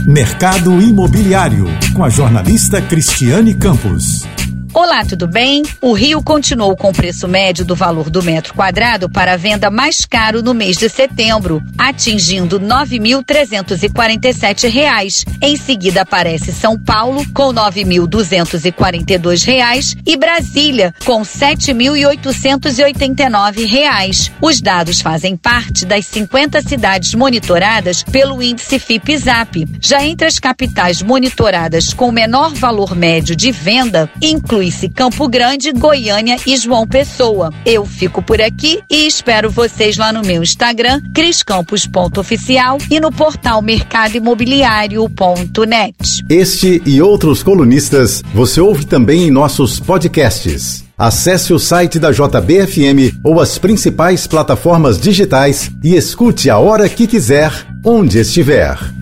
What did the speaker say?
Mercado Imobiliário, com a jornalista Cristiane Campos. Olá, tudo bem? O Rio continuou com o preço médio do valor do metro quadrado para a venda mais caro no mês de setembro, atingindo R$ 9.347. Em seguida aparece São Paulo com R$ 9.242 e Brasília com R$ 7.889. Os dados fazem parte das 50 cidades monitoradas pelo índice FIPE-ZAP. Já entre as capitais monitoradas com menor valor médio de venda, inclui Campo Grande, Goiânia e João Pessoa. Eu fico por aqui e espero vocês lá no meu Instagram, criscampos.oficial, e no portal mercadoimobiliario.net. Este e outros colunistas você ouve também em nossos podcasts. Acesse o site da JBFM ou as principais plataformas digitais e escute a hora que quiser, onde estiver.